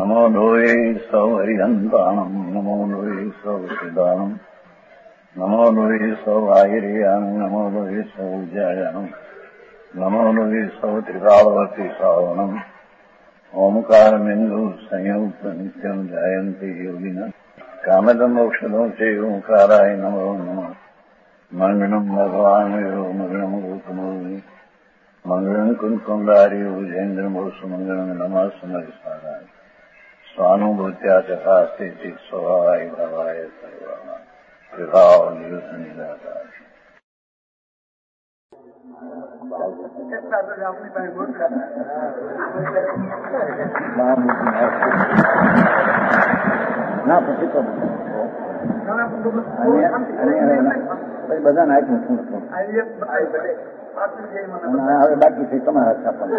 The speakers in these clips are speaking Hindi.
नमो लोये सौहरिहन्ताणम् नमो लोये सौसिदानम् नमो लोये सौवाहिर्यानम् नमो लोये सौज्यायानम् नमो लोये सौत्रिकालवती सावनम् ओंकारमिन्दु संयुक्त नित्यम् जायन्ति योगिनः कामदम् औषधम् च ओंकाराय नमो नमः मङ्गलम् भगवान् यो मङ्गलम् गौतमोऽस्मि मङ्गलम् कुन्कुण्डारि भुजेन्द्रमोऽस्तु मङ्गलम् नमः समरिसाराय स्वानुभूत्या चकास्ते स्वभावाय भावाय सर्वाः विभावनिदाता ના પછી તો બધા નાખ્યું શું હવે બાકી છે તમારા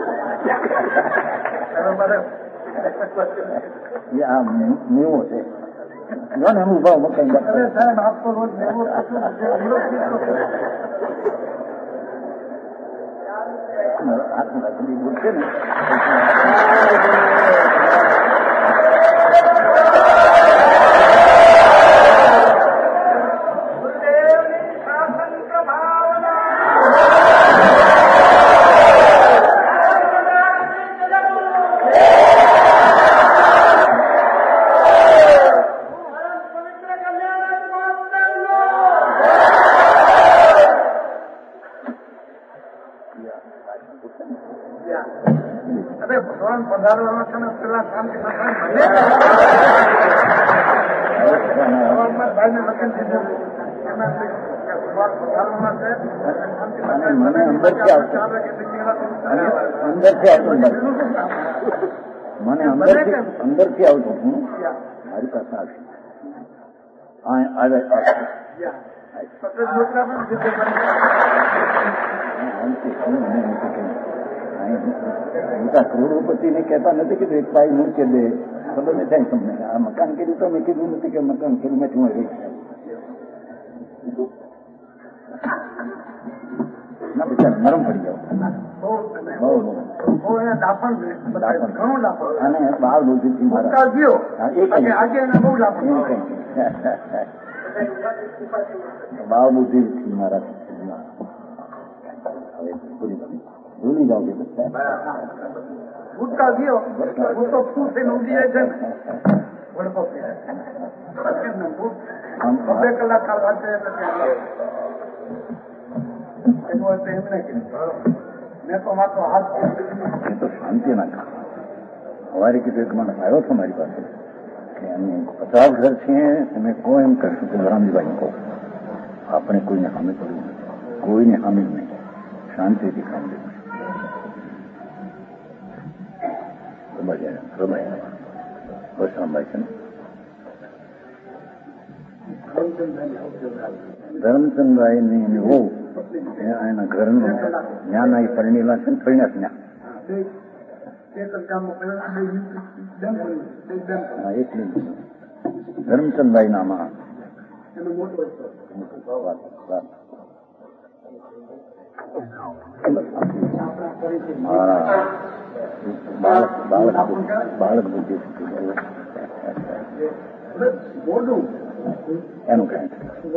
છાપા આ મેવો છે જો ને એનું ભાવ મકાઈ હાથમાં બોલ છે ને મને અંદરથી આવતું હું મારી પાસે આવશે કરોડોપતિને કહેતા નથી કીધું એક પાઈ મૂકે દે ખબર નહીં થાય તમને આ મકાન કીધું તો મેં કીધું નથી કે મકાન કીધું મેં હું રહી ના બિચારા નરમ પડી જાવ અને બાળ બુદ્ધિથી મારા બાળ બુદ્ધિથી મારા ભૂલી જાવ કે ગુટકા ગયો તો શું થઈને ઉડી જાય છે ને 2 કલાક વાંચે એનું એમ નહીં મેં તો માત્ર હાથ એ તો શાંતિ ના સવારે કીધું એક માણસ આવ્યો છો મારી પાસે કે અમે 50 ઘર છીએ તમે કોઈ એમ કરશું કે રામજીભાઈ કહો આપણે કોઈને સામે પડ્યું નથી કોઈને સામે જ નહીં શાંતિથી કામ લેવું બસ સાંભાય છે ને ધર્મચંદભાઈ ની હો એના ઘરનું જ્ઞાન એ પરણેલા છે ને પરિણામ જ્ઞાન ધર્મચંદભાઈ નામાં બાળક બુદ્ધિ એનું કઈ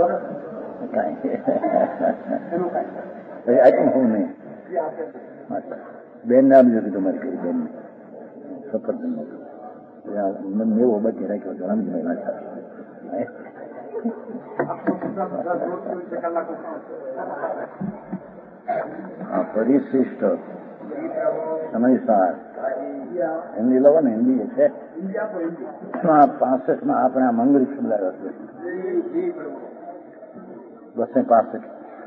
આટલું હું નહીં બેન ને આપજો કે તમારી કરી બેન સફરજન મેવો બચી રાખ્યો છે રામજીભાઈ નાખ્યા પરિશિષ્ટ સમયસાર હિન્દી લવો ને હિન્દી છે 65 આપણે આ મંગળી શબ્દ આવ્યો છે 265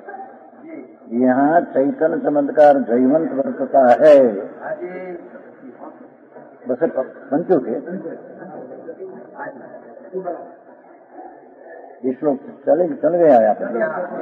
यहाँ चैतन्य चमत्कार जयवंत वर्तता है 275 ये श्लोक चल गया है आप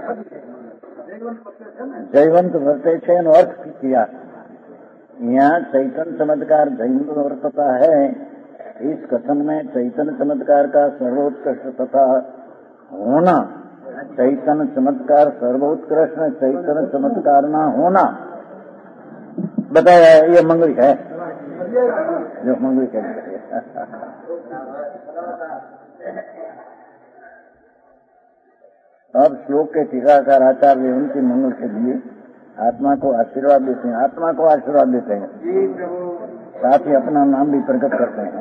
जयवंत वर्ते છે એનો અર્થ किया यहाँ चैतन्य चमत्कार जयवंत वर्तता है इस कथन में चैतन्य चमत्कार का सर्वोत्कृष्ट तथा होना चैतन्य चमत्कार सर्वोत्कृष्ट चैतन्य चमत्कार ना होना बताया ये मंगल है जो मंगल कहते हैं अब श्लोक के टीकाकार आचार्य उनके मंगल के लिए आत्मा को आशीर्वाद देते हैं, आत्मा को आशीर्वाद देते हैं, साथ ही अपना नाम भी प्रकट करते हैं।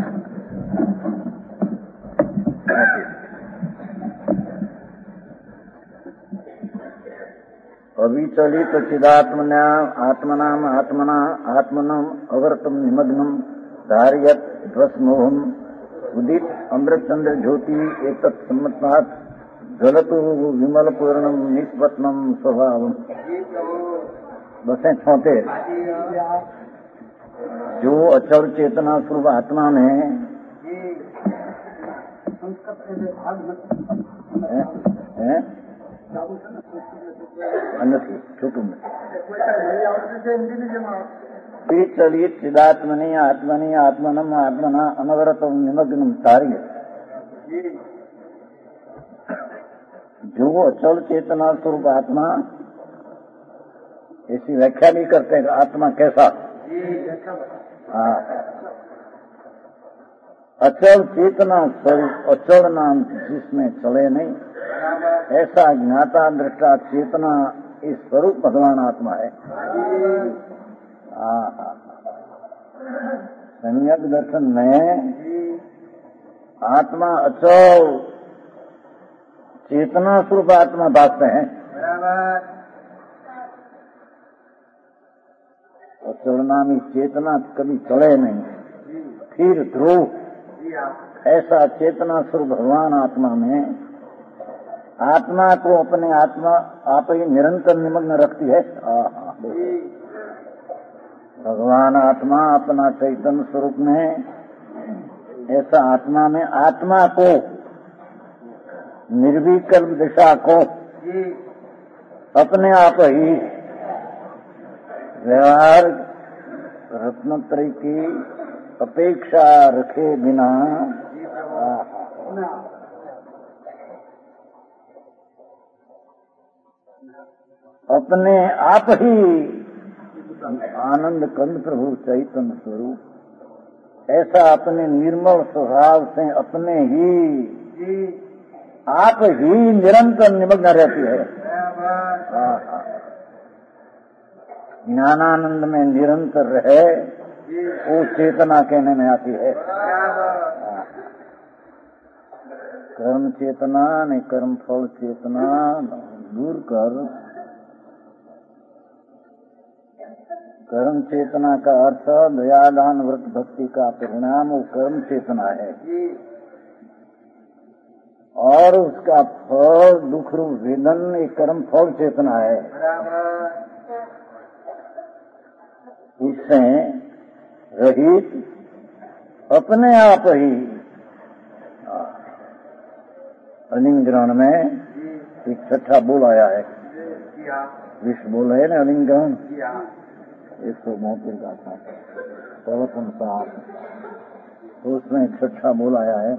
अविचलित चिदात्मना आत्मनाम आत्मना आत्मनम अवर्तम निमग्नम धार्यत ध्वस्मोहम उदित अमृतचंद्र ज्योति एतत् सम्मतात् जलतु विमल पूर्णम निष्पत्नम स्वभावम। बसें छोटे जो अचल चेतना स्वरूप आत्मा में चलित चिदात्मनि आत्मनि आत्मनम आत्मना अनवरतम निमग्नम कार्य। जो अचल चेतना स्वरूप आत्मा, ऐसी व्याख्या नहीं करते आत्मा कैसा। हाँ, अचल चेतना स्वरूप, अचल नाम जिसमें चले नहीं, ऐसा ज्ञाता दृष्टा चेतना इस स्वरूप भगवान आत्मा है। सम्यक दर्शन में आत्मा अचल चेतना स्वरूप आत्मा भासते हैं। अचल नामी चेतना कभी चले नहीं, फिर ध्रुव ऐसा चेतना स्वरूप भगवान आत्मा में आत्मा को अपने आत्मा आप ही निरंतर निमग्न रखती है। भगवान आत्मा अपना चैतन्य स्वरूप में ऐसा आत्मा में आत्मा को निर्विकल्प दिशा को अपने आप ही व्यवहार रत्नत्रय की अपेक्षा रखे बिना अपने आप ही आनंद कंद प्रभु चैतन्य स्वरूप ऐसा अपने निर्मल स्वभाव से अपने ही आप ही निरंतर निमग्न रहती है। ज्ञानानंद में निरंतर रहे वो चेतना कहने में आती है। कर्म चेतना ने कर्म फल चेतना दूर कर। कर्म चेतना का अर्थ दयादान व्रत भक्ति का परिणाम वो कर्म चेतना है, और उसका फल दुख रूप वेदन एक कर्म फल चेतना है। उससे रहित अपने आप ही अलिंग में एक छठा बोल आया है, विश्व बोल है ना अलिंग 132 का था प्रवचन साहब, तो उसमें एक छठा बोल आया है।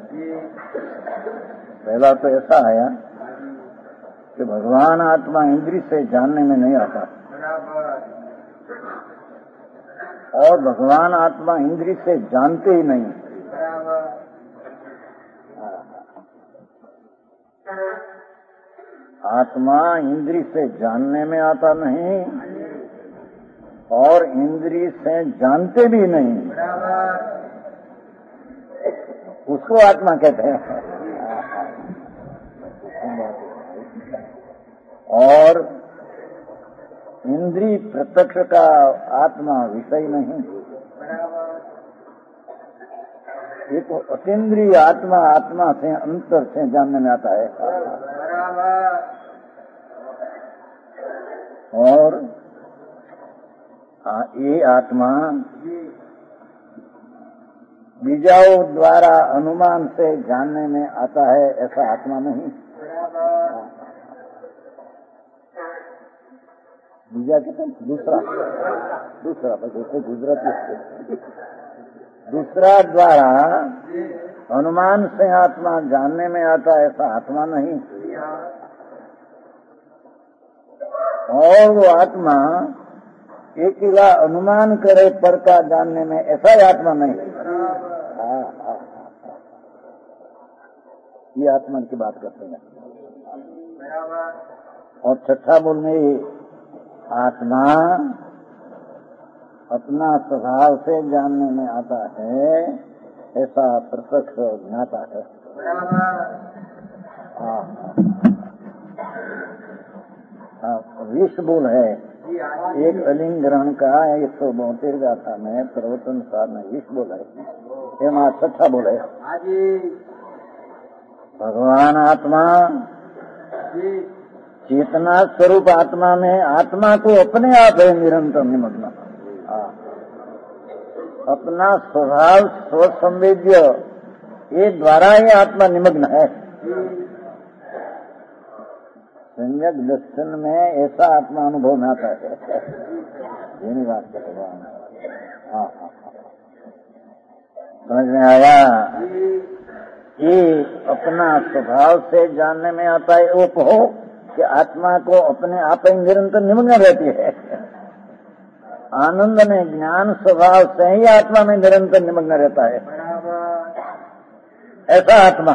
पहला तो ऐसा आया कि भगवान आत्मा इंद्रिय से जानने में नहीं आता, और भगवान आत्मा इंद्रिय से जानते ही नहीं। आत्मा इंद्रिय से जानने में आता नहीं और इंद्रिय से जानते भी नहीं, उसको आत्मा कहते हैं। और इंद्रिय प्रत्यक्ष का आत्मा विषय नहीं, ये तो अतीन्द्रिय आत्मा आत्मा से अंतर से जानने में आता है। और ये आत्मा बीजाओं द्वारा अनुमान से जानने में आता है, ऐसा आत्मा नहीं। बीजा कहते हैं दूसरा जैसे गुजराती दूसरा द्वारा अनुमान से आत्मा जानने में आता है, ऐसा आत्मा नहीं। और वो आत्मा अकेला अनुमान करे पर का जानने में, ऐसा ही आत्मा नहीं। ये आत्मा की बात करते हैं। और छठा बोल में आत्मा अपना स्वभाव से जानने में आता है, ऐसा प्रत्यक्ष ज्ञाता है। विष बोल है एक अलिंग ग्रहण का 172 गाथा में सर्वोत्तनुसार में विष बोल है, एमा छठा बोल है भगवान आत्मा चेतना स्वरूप आत्मा में आत्मा को अपने आप है निरंतर निमग्न, अपना स्वभाव स्वसंवेद्य ये द्वारा ही आत्मा निमग्न है। सम्यक दर्शन में ऐसा आत्मा अनुभव में आता है। यही बात है भगवान। समझ में आया? ये अपना स्वभाव से जानने में आता है वो कहो कि आत्मा को अपने आप ही निरंतर निमग्न रहती है। आनंद में ज्ञान स्वभाव से ही आत्मा में निरंतर निमग्न रहता है, ऐसा आत्मा।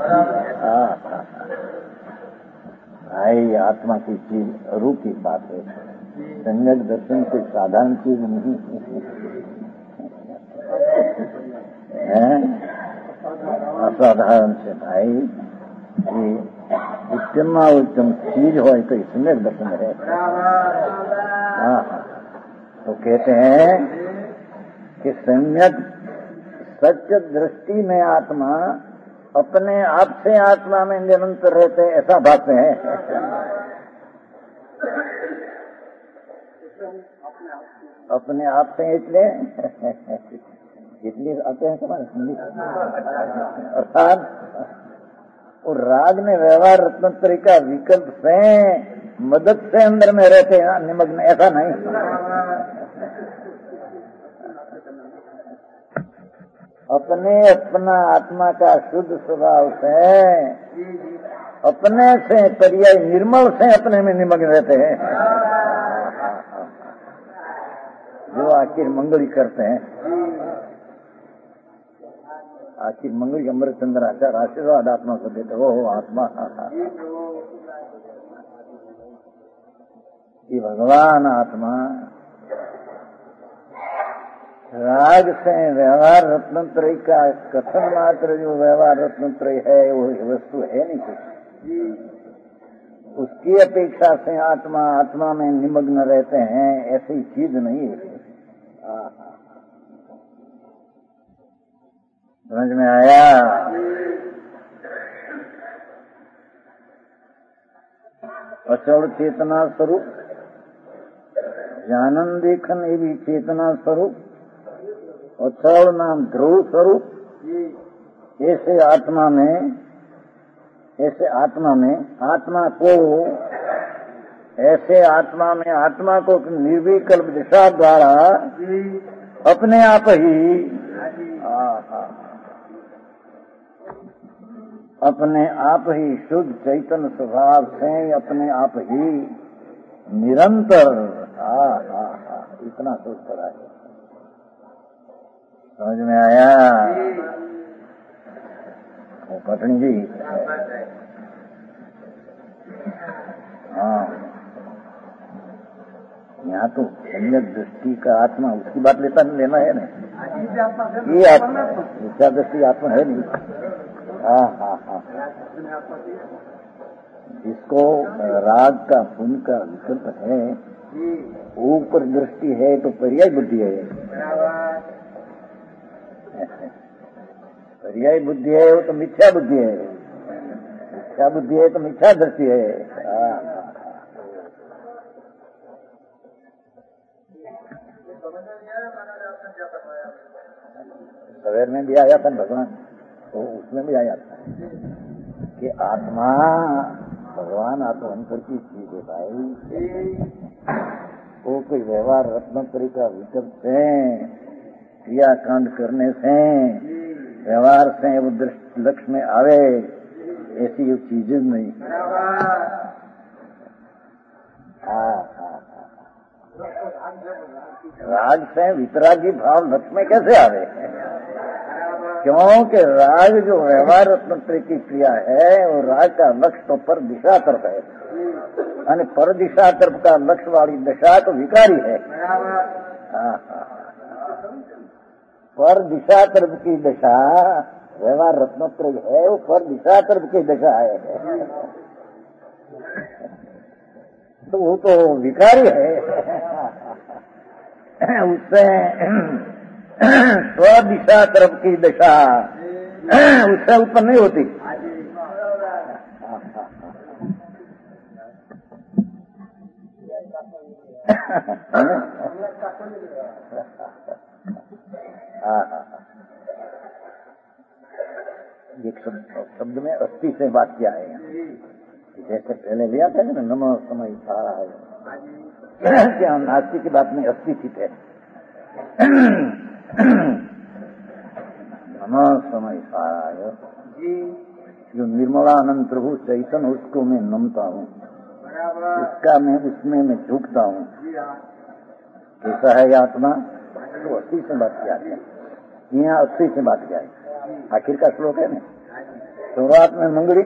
भाई आत्मा की चीज रूप की बात है, सम्यक दर्शन कोई साधारण चीज नहीं है। असाधारण से भाई उत्तम उत्तम चीज हो तो सम्यक दर्शन है। तो कहते हैं कि सम्यक सत्य दृष्टि में आत्मा अपने आप से आत्मा में निरंतर रहते, ऐसा भाषण है। अपने आप से इसलिए आते हैं तुम्हारे हिंदी अर्थात और राग में व्यवहार रत्नोत्तरी का विकल्प से मदद से अंदर में रहते हैं निमग्न, ऐसा नहीं। अपने अपना आत्मा का शुद्ध स्वभाव से अपने से पर्याय निर्मल से अपने में निमग्न रहते हैं, जो आखिर मंगली करते हैं। आखिर मंगली अमृत चंद्र आचार आशीर्वाद आत्मा को देते हो आत्मा। ये भगवान आत्मा राग से व्यवहार रत्नत्रय का कथन मात्र जो व्यवहार रत्नत्रय है वो वस्तु है नहीं कुछ, उसकी अपेक्षा से आत्मा आत्मा में निमग्न रहते हैं, ऐसी चीज नहीं है। समझ में आया? अचल चेतना स्वरूप जानन देखन ये भी चेतना स्वरूप, अचल नाम ध्रुव स्वरूप। ऐसे आत्मा में आत्मा को निर्विकल्प दिशा द्वारा अपने आप ही शुद्ध चैतन्य स्वभाव से अपने आप ही निरंतर इतना सोच कर आए। समझ में आया? वो पत्नी जी यहाँ तो सम्यक दृष्टि का आत्मा उसकी बात लेना है ना, ये आत्मा मिथ्या दृष्टि आत्मा है नहीं। जिसको राग का पुण्य का विकल्प है, ऊपर दृष्टि है तो पर्याय बुद्धि है। पर्याय बुद्धि है वो तो मिथ्या बुद्धि है, मिथ्या बुद्धि है तो मिथ्या दृष्टि है। सवेर में भी आया था भगवान, तो उसमें भी आया था कि आत्मा भगवान आत्महंकर की चीज है भाई। वो कोई व्यवहार रत्नोत्तरी का विकल्प से क्रियाकांड करने से व्यवहार से वो दृष्टि लक्ष्य में आवे, ऐसी ये चीज नहीं। राग से वितरागी भाव लक्ष्य में कैसे आवे? क्योंकि राग जो व्यवहार रत्नत्रय की क्रिया है वो राग का लक्ष्य तो पर दिशा तरफ है, यानी पर दिशा तरफ का लक्ष्य वाली दशा तो विकारी है। पर दिशा तरफ की दशा व्यवहार रत्नत्रय है, वो पर दिशा तरफ की दशा है, तो वो तो विकारी है। उससे स्वदिशा तरफ की दशा उससे उत्पन्न नहीं होती। एक शब्द में अस्थि से बात किया है, जैसे पहले लिया था ना नमो समय सारा है, क्या नास्ति की बात में अस्थि स्थित है। नमो समय सारा है, जो निर्मलानंद प्रभु चैतन्य उसको मैं नमता हूँ, उसका मैं उसमें मैं झुकता हूँ। कैसा है आत्मा, तो अस्थि से बात किया है, यहाँ अस्थि से बात किया है। आखिर का श्लोक है ना, शुरुआत में मंगली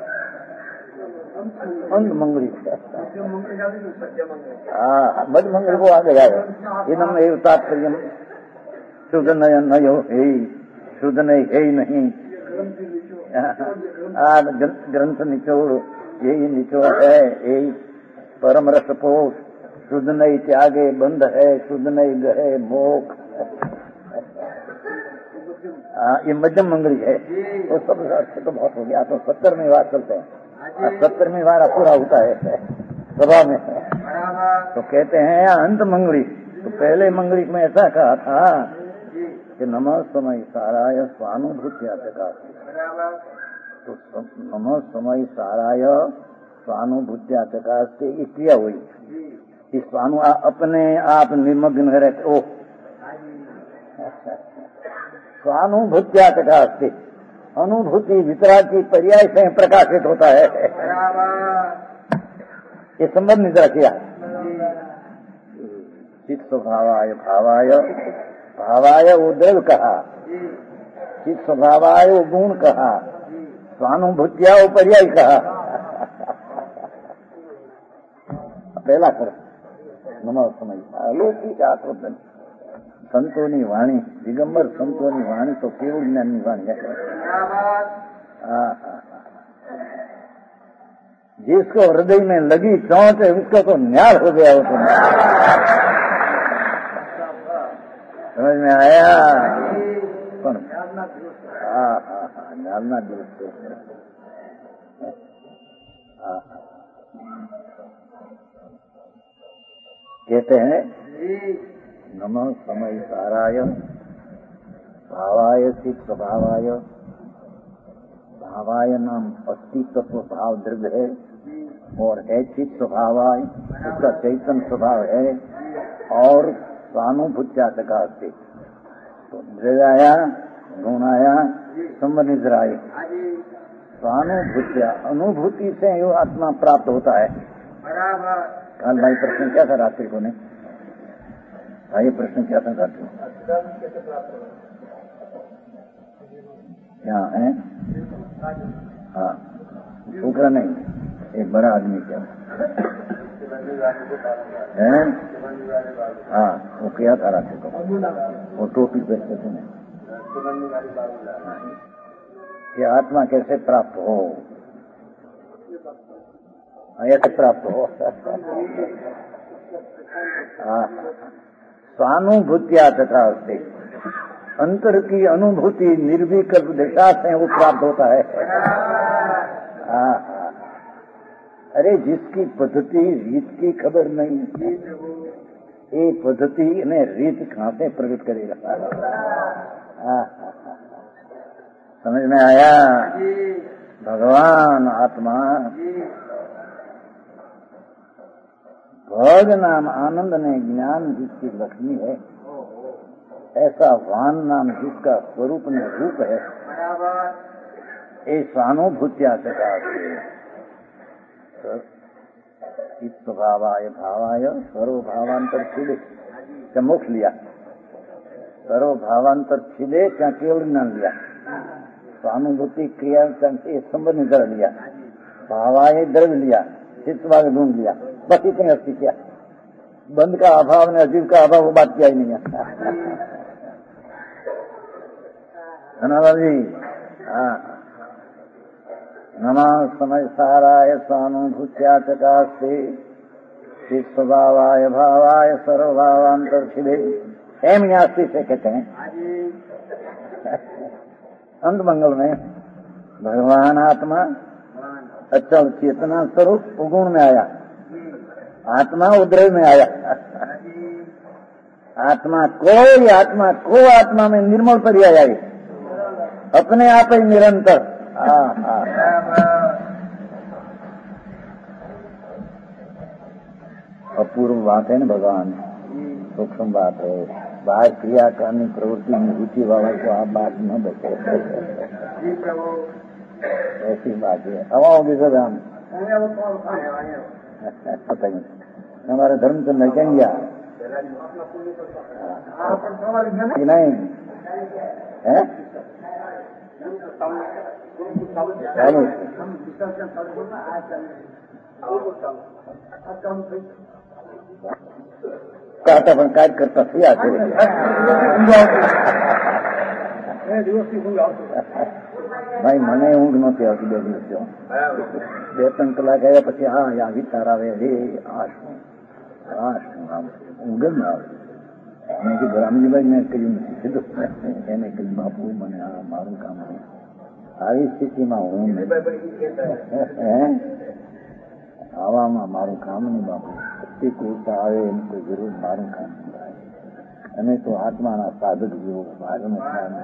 अंत मंगली, मध मंगल को आ गया है। इनम एव तात्पर्य शुद्ध नयन नयो है, शुद्ध नहीं है ही नहीं। ग्रंथ निचोड़ यही निचोड़ है, यही परम रस पोष, शुद्ध नहीं त्यागे बंध है, शुद्ध नहीं गहे मोख। ये मध्यम मंगली है, वो सब अर्थ तो बहुत हो गया। तो 70वें वार चलते हैं, 70वें वार पूरा होता है सभा में, तो कहते हैं अंत मंगली। तो पहले मंगली में ऐसा कहा था कि नमः समय साराय स्वानुभूत्या का, तो नमः समय साराय स्वानुभूत्या का से क्रिया हुई। इस स्वानु अपने आप निमग्न रहते ओ स्वानुभूत्या तथा अस्ति, अनुभूति वितरा की पर्याय से प्रकाशित होता है। ये संबंध निद्रा किया। चित्त स्वभावाय भावाय, भावाय वो द्रव्य कहा, चित्त स्वभावाय वो गुण कहा, स्वानुभूत्या वो पर्याय कहा। पहला कर नमः समय अलौकिक आत्मधन संतोनी वाणी, दिगंबर संतोनी वाणी तो केवल ज्ञानी वाणी है। जिसको हृदय में लगी चोट है उसका तो न्याय हो गया। वो तो समझ में आया? डालना दुरुस्त है। कहते हैं नमः समय साराय भावाय चित्त स्वभावाय, भावाय नाम अस्तित्व भाव द्रव्य है और है चित्त स्वभावाय उसका चैतन्य स्वभाव है, और स्वानुभूत्या का अस्तित्व। तो द्रव्य आया, गुण आया, संबंध आए, स्वानुभूत्या अनुभूति से यो आत्मा प्राप्त होता है। कल भाई प्रश्न क्या था रात्रि को ने? ये प्रश्न क्या था रात्रि को? क्या है? हाँ, छोकरा नहीं, एक बड़ा आदमी क्या है? हाँ, वो क्या था रात्रि को? वो टोपी पहनते थे ना, ये आत्मा कैसे प्राप्त हो, ऐसे प्राप्त हो। स्वानुभूत्या तथा अस्ति, अंतर की अनुभूति निर्विकल्प दशा से वो प्राप्त होता है। अरे जिसकी पद्धति रीत की खबर नहीं, एक पद्धति ने रीत कहाँ से प्रकट करेगा? समझ में आया? भगवान आत्मा भोग नाम आनंद ने ज्ञान जिसकी लक्ष्मी है, ऐसा वान नाम जिसका स्वरूप में रूप है, ये स्वानुभूत्या सका स्वभावाय भावाय सर्व भावांतर छूड़े मोक्ष लिया। सर्व भावांतर छिले क्या केवल ज्ञान लिया, स्वानुभूति क्रिया से संबंध कर लिया, भावाए द्रव्य लिया, चित्तवाग ढूंढ लिया, बस इतने अस्थि किया। बंद का अभाव ने अजीब का अभाव वो बात किया ही नहीं है। धन्यवाद जी। नमः समय साराय स्वानुभूत्या चकास्ते स्वभावाय भावाय सर्वभावांतर छिले एम यास्ती से कहते हैं। अंत मंगल में भगवान आत्मा अचल चेतना स्वरूप उगुण में आया, आत्मा उद्रव में आया। आत्मा को आत्मा में निर्मल पर्याय आई, अपने आप ही निरंतर। अपूर्व बात है ना भगवान, सूक्ष्म बात है। बाहर क्रिया करनी प्रवृत्ति में रुचि वाला को आप बात न बचे, ऐसी बात है। अब आओगे सब हम पता नहीं हमारे धर्म से नहीं कहेंगे नहीं है। कहता पण काय करता थी आते भाई મને ઊંઘ નહોતી આવતી 2 દિવસ 2-3 કલાક આવ્યા પછી હા યા વિચાર આવે રે આ શું ઊંઘ ન આવે। મેં કીધું રામજીભાઈ મેં કહ્યું નથી કીધું એને કહ્યું બાપુ મને આ મારું કામ નહીં, આવી સ્થિતિમાં હું આવામાં મારું કામ નહીં બાપુ, પ્રતિકૂળતા આવે એની કોઈ જરૂર મારું કામ નહીં થાય। અમે તો આત્માના સાધક જેવો ભાગનું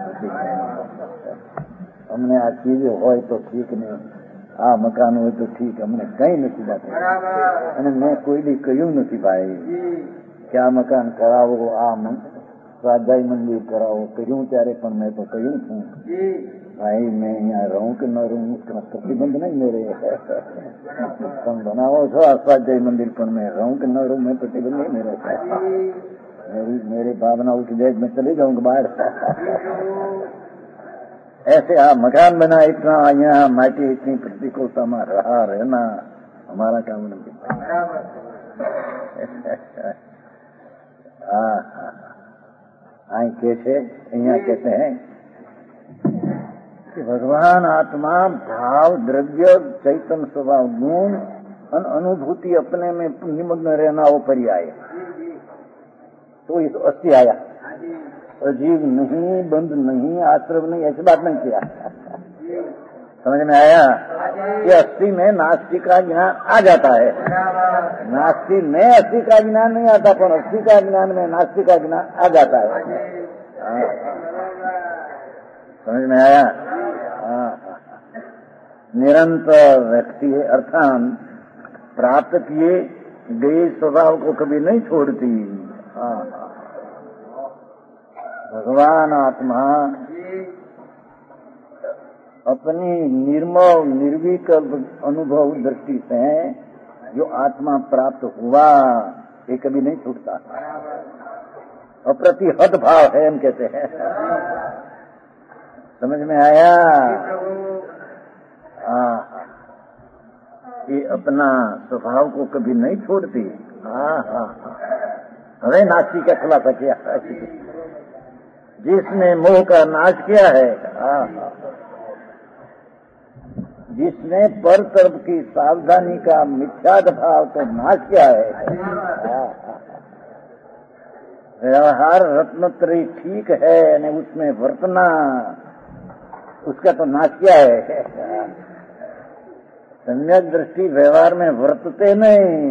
અમને આ ચીજો હોય તો ઠીક ને આ મકાન હોય તો ઠીક, અમને કઈ નથી બાપુ। અને મેં કોઈ દી કહ્યું નથી ભાઈ કે આ મકાન કરાવો, આ સ્વાધ્યાય મંદિર કરાવો, કહ્યું ત્યારે પણ મેં તો કહ્યું છું भाई मैं यहाँ रहूं कि न रहूं उसका प्रतिबंध नहीं मेरे। तुम बनाओ છો स्वाध्याय मंदिर पर मैं रहूं कि न रहूं मैं प्रतिबंध नहीं मेरे। मेरी भावना उस देश में चले जाऊंगा बाहर। ऐसे आप मकान बना इतना, यहाँ माटी इतनी प्रतिकूलता में रहा रहना हमारा काम नहीं। हाँ कैसे यहाँ कहते हैं कि भगवान आत्मा भाव द्रव्य चैतन्य स्वभाव गुण अनुभूति अपने में निमग्न रहना वो पर्याय, तो इस अस्थि आया। अजीव नहीं, बंद नहीं, आश्रम नहीं, ऐसी बात नहीं किया। समझ में आया कि अस्थि में नास्ति का ज्ञान आ जाता है, नास्ति में अस्थि का ज्ञान नहीं आता, पर अस्थि का ज्ञान में नास्ति का ज्ञान आ जाता है। समझ में आया। निरंतर व्यक्ति है अर्थात प्राप्त किए गए स्वभाव को कभी नहीं छोड़ती। भगवान आत्मा अपनी निर्मल निर्विकल्प अनुभव दृष्टि से जो आत्मा प्राप्त हुआ ये कभी नहीं छूटता। अप्रतिहत भाव है हम कहते हैं। समझ में आया। ये अपना स्वभाव को कभी नहीं छोड़ती। हमें नास्ति का खुलासा किया, जिसने मोह का नाश किया है, जिसने पर तरफ की सावधानी का मिथ्याद भाव को नाश किया है। व्यवहार रत्नत्रयी ठीक है ने उसमें वर्तना उसका तो नाश किया है। सम्यक दृष्टि व्यवहार में वर्तते नहीं,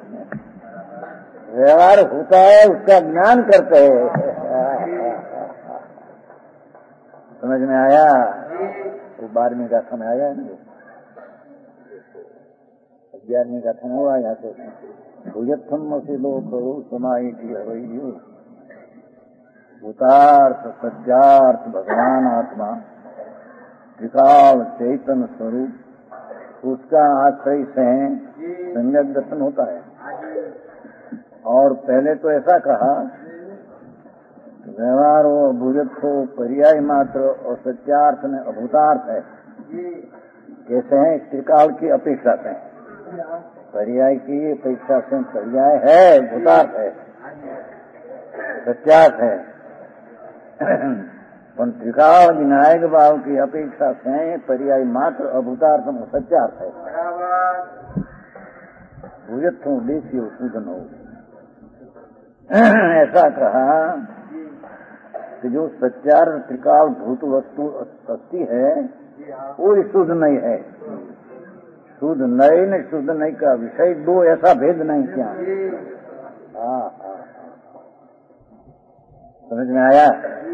व्यवहार होता है उसका ज्ञान करते हैं। समझ में आया। वो 12वीं गाथा में आया है ना, 11वीं गाथा में हुआ या तो भूयत्थम से लोग समाई की भूतार्थ सत्यार्थ भगवान आत्मा विशाल चैतन्य स्वरूप, उसका आश्रय से सम्यक दर्शन होता है। और पहले तो ऐसा कहा व्यवहार हो, अभूयत हो, पर्याय मात्र और सत्यार्थ में अभूतार्थ है। कैसे हैं? त्रिकाल की अपेक्षा से, पर्याय की अपेक्षा से पर्याय है, भूतार्थ है, सत्यार्थ है। पण त्रिकाल विनायक भाव की अपेक्षा से पर्याय मात्र अभूतार्थ में सत्यार्थ है। भूयत हो, देशी हो, सूदन हो, ऐसा कहा कि जो सत्यार्थ त्रिकाल भूत वस्तु अस्थि है वो शुद्ध नहीं है। शुद्ध नहीं न शुद्ध नहीं का विषय दो, ऐसा भेद नहीं क्या? समझ में आया?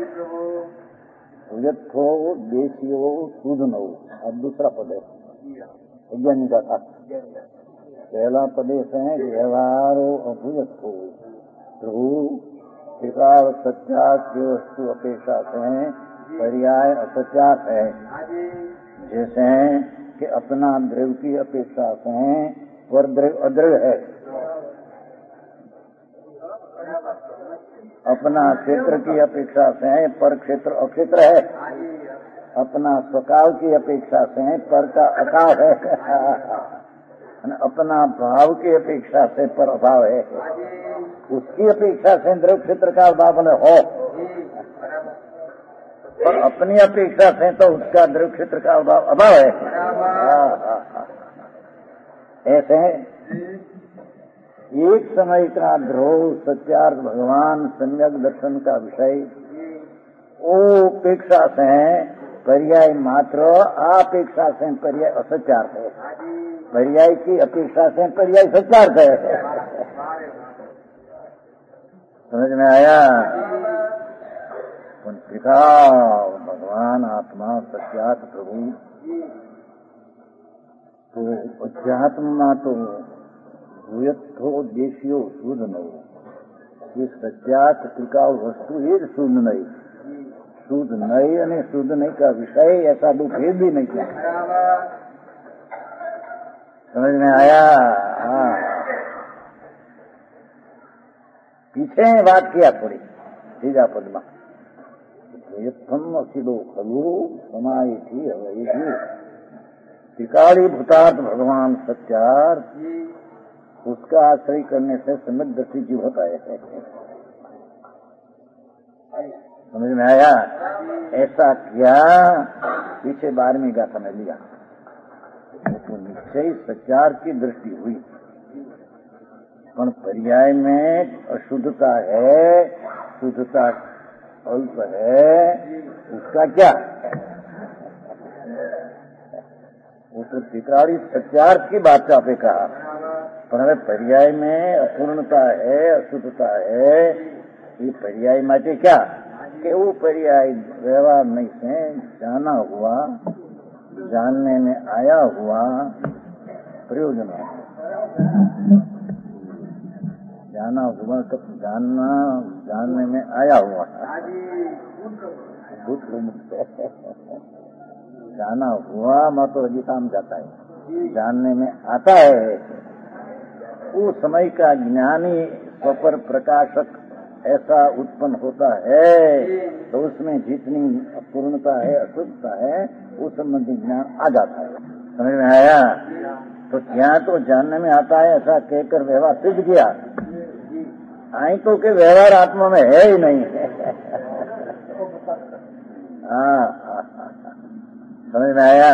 भूयत हो, देशी हो, शुद्ध न हो। अब दूसरा पद है अज्ञानी का था। पहला पदेश है व्यवहार हो, अभूयत हो, प्रभु त्रिकाल सत्यार्थ की वस्तु अपेक्षा से पर्याय असत्यार्थ है। जैसे कि अपना द्रव्य की अपेक्षा से पर द्रव्य अद्रव्य है, अपना क्षेत्र की अपेक्षा से पर क्षेत्र अक्षेत्र है, अपना स्वकाल की अपेक्षा से पर का अकाल है, अपना भाव की अपेक्षा से पर अभाव है, उसकी अपेक्षा से द्रव्य क्षेत्र का अभाव हो, और अपनी अपेक्षा से तो उसका द्रव्य क्षेत्र का अभाव है। ऐसे एक समय का ध्रुव सत्यार्थ भगवान सम्यक दर्शन का विषय वो अपेक्षा से पर्याय मात्र, अपेक्षा से पर्याय असत्यार्थ है। पर्याय की अपेक्षा से पर्याय सत्यार्थ है। समझ में आया? त्रिकाल भगवान आत्मा सत्यार्थ प्रभु, तो अध्यात्म तो भूयत हो, देशी हो, शुद्ध न हो। ये सत्यार्थ त्रिकाल वस्तु ये शुद्ध नहीं, शुद्ध नहीं અને शुद्ध नहीं का विषय ऐसा दो भेद भी नहीं किया। समझ में आया? पीछे बात किया थोड़ी तीजा पद में, यत्थम असिदो खलु समाई थी हवई थी त्रिकाली भूतार्थ भगवान सत्यार्थ, उसका आश्रय करने से सम्यक दृष्टि जीव होता है। समझ में आया? ऐसा किया, पीछे 12वीं गाथा में लिया तो निश्चय सत्यार्थ की दृष्टि हुई, पर पर्याय में अशुद्धता है, शुद्धता अल्प है, उसका क्या? वो तो त्रिकाली सत्यार्थ की बात का कहा, पर हमें पर्याय में अपूर्णता है, अशुद्धता है। ये पर्याय माटे क्या कि वो पर्याय व्यवहार नहीं से जाना हुआ, जानने में आया हुआ प्रयोजन है। जाना हुआ तो जानने में आया हुआ, जाना हुआ मत तो अजीताम जाता है, जानने में आता है। उस समय का ज्ञानी स्वपर प्रकाशक ऐसा उत्पन्न होता है तो उसमें जितनी अपूर्णता है, अशुद्धता है, उस संबंधी ज्ञान आ जाता है। समझ में आया? तो यहाँ तो जानने में आता है ऐसा कहकर व्यवहार सिद्ध किया, आई तो के व्यवहार आत्मा में है ही नहीं। समझ में आया?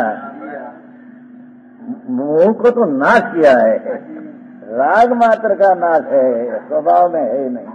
मोह को तो नाश किया है, राग मात्र का नाश है, स्वभाव में है ही नहीं।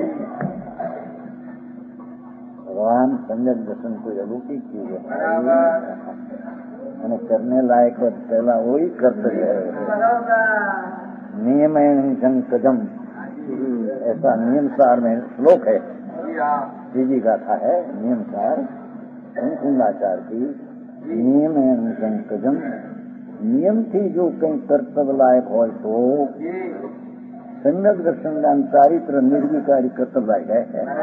भगवान सम्यक दर्शन को अलौकिक चीज है, मैंने करने लायक पहला वही कर्तव्य है। नियम कदम ऐसा नियम सार में श्लोक है, तीजी गाथा है नियम सार कुंडाचार की। नियम कदम, नियम थी जो कहीं कर्तव्य लायक हो तो सम्यक दर्शन ज्ञान चारित्र निर्विकारी कर्तव्य लायक है।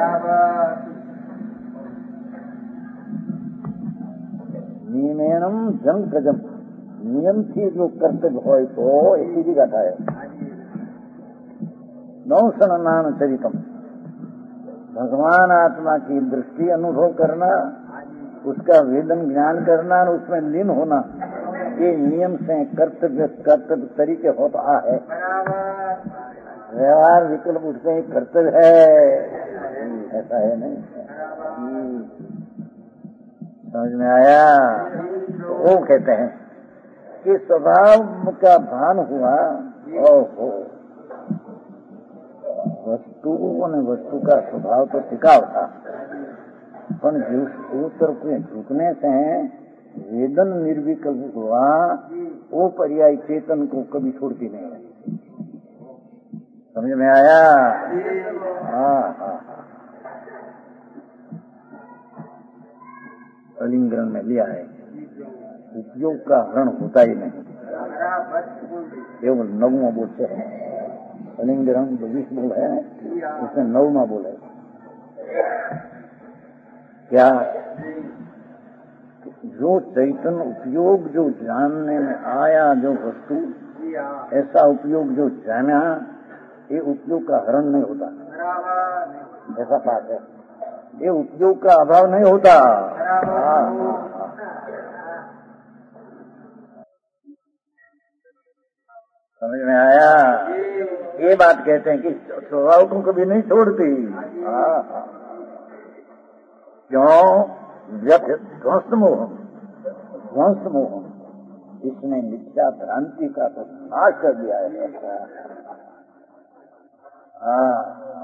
नियमेनम जम कदम, नियम थी जो कर्तव्य हो तो एक सीधी गाथा है। नौ सननान चरितम, भगवान आत्मा की दृष्टि अनुभव करना, उसका वेदन ज्ञान करना और उसमें लीन होना, ये नियम से कर्तव्य तरीके होता है। व्यवहार विकल्प उठते ही कर्तव्य है, ऐसा है नहीं। समझ में आया? तो वो कहते हैं कि स्वभाव का भान हुआ, ओहो वस्तु ने वस्तु का स्वभाव तो टिकाव था, पर उस तरफ झुकने से वेदन निर्विकल्प हुआ, वो पर्याय चेतन को कभी छोड़ती नहीं है। समझ में आया? हाँ। अलिंगन में लिया है, उपयोग का हरण होता ही नहीं, केवल नवमा बोल से है। अलिंगन 20 बोल है, उसमें 9वां बोल है। क्या? जो चैतन्य उपयोग जो जानने में आया, जो वस्तु ऐसा उपयोग जो जाना, ये उपयोग का हरण नहीं होता, ऐसा बात है। ये उपयोग का अभाव नहीं होता। समझ में आया? ये बात कहते हैं कि स्वभाव को कभी नहीं छोड़ती। क्यों? ध्वंस मोहन इसने मिथ्या भ्रांति का तो नाश कर दिया है।